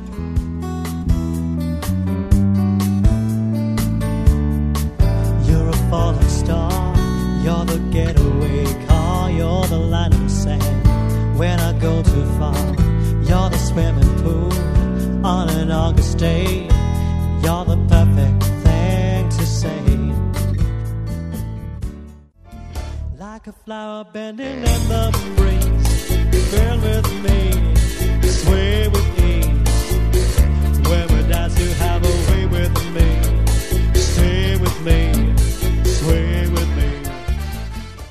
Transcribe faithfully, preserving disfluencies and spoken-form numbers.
You're a falling star, you're the getaway car, you're the line in the sand when I go too far. You're the swimming pool on an August day, you're the perfect thing to say. Like a flower bending in the breeze, filled with me.